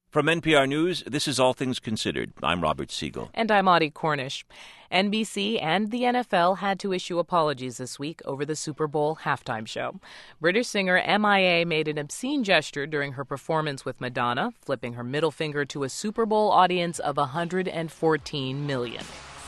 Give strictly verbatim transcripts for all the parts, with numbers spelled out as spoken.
From N P R News, this is All Things Considered. I'm Robert Siegel. And I'm Audie Cornish. N B C and the N F L had to issue apologies this week over the Super Bowl halftime show. British singer M I A made an obscene gesture during her performance with Madonna, flipping her middle finger to a Super Bowl audience of one hundred fourteen million.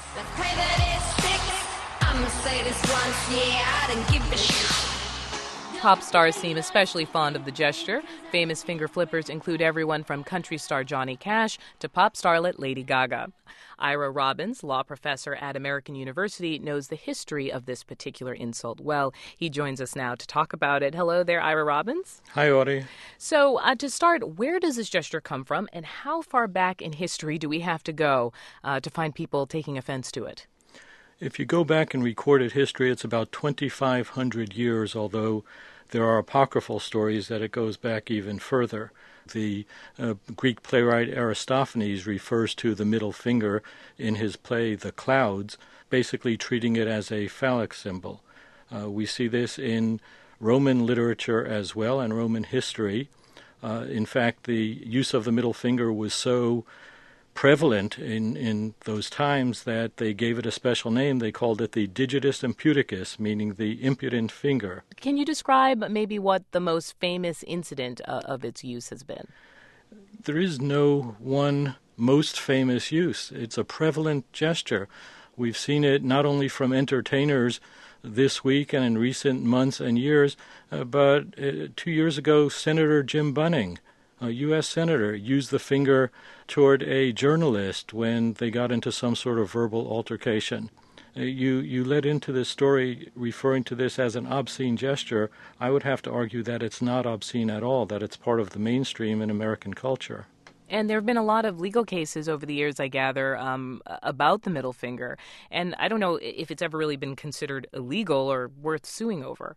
Pop stars seem especially fond of the gesture. Famous finger flippers include everyone from country star Johnny Cash to pop starlet Lady Gaga. Ira Robbins, law professor at American University, knows the history of this particular insult well. He joins us now to talk about it. Hello there, Ira Robbins. Hi, Audie. So, uh, to start, where does this gesture come from, and how far back in history do we have to go uh, to find people taking offense to it? If you go back in recorded history, it's about twenty-five hundred years, although there are apocryphal stories that it goes back even further. The uh, Greek playwright Aristophanes refers to the middle finger in his play The Clouds, basically treating it as a phallic symbol. Uh, we see this in Roman literature as well, and Roman history. Uh, in fact, the use of the middle finger was so prevalent in, in those times that they gave it a special name. They called it the digitus imputicus, meaning the impudent finger. Can you describe maybe what the most famous incident uh, of its use has been? There is no one most famous use. It's a prevalent gesture. We've seen it not only from entertainers this week and in recent months and years, uh, but uh, two years ago, Senator Jim Bunning, a U S senator, used the finger toward a journalist when they got into some sort of verbal altercation. Uh, you, you led into this story referring to this as an obscene gesture. I would have to argue that it's not obscene at all, that it's part of the mainstream in American culture. And there have been a lot of legal cases over the years, I gather, um, about the middle finger. And I don't know if it's ever really been considered illegal or worth suing over.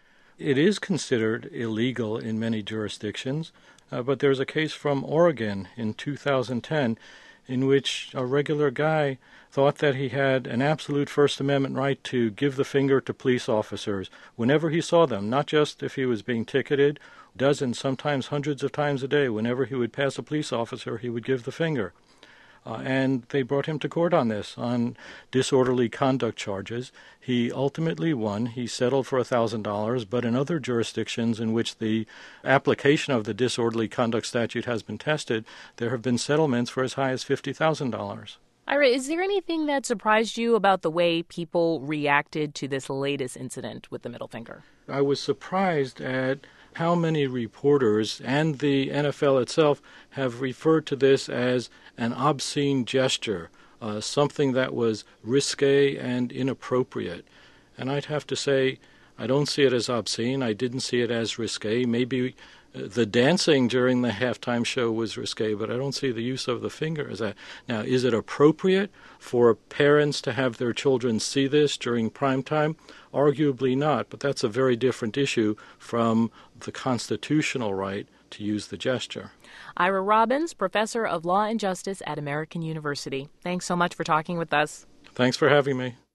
It is considered illegal in many jurisdictions, uh, but there's a case from Oregon in two thousand ten in which a regular guy thought that he had an absolute First Amendment right to give the finger to police officers whenever he saw them, not just if he was being ticketed, dozens, sometimes hundreds of times a day. Whenever he would pass a police officer, he would give the finger. Uh, and they brought him to court on this, on disorderly conduct charges. He ultimately won. He settled for one thousand dollars, but in other jurisdictions in which the application of the disorderly conduct statute has been tested, there have been settlements for as high as fifty thousand dollars. Ira, is there anything that surprised you about the way people reacted to this latest incident with the middle finger? I was surprised at how many reporters and the N F L itself have referred to this as an obscene gesture, uh, something that was risque and inappropriate. And I'd have to say, I don't see it as obscene. I didn't see it as risque. Maybe the dancing during the halftime show was risque, but I don't see the use of the finger as that. Now, is it appropriate for parents to have their children see this during prime time? Arguably not, but that's a very different issue from the constitutional right to use the gesture. Ira Robbins, professor of law and justice at American University. Thanks so much for talking with us. Thanks for having me.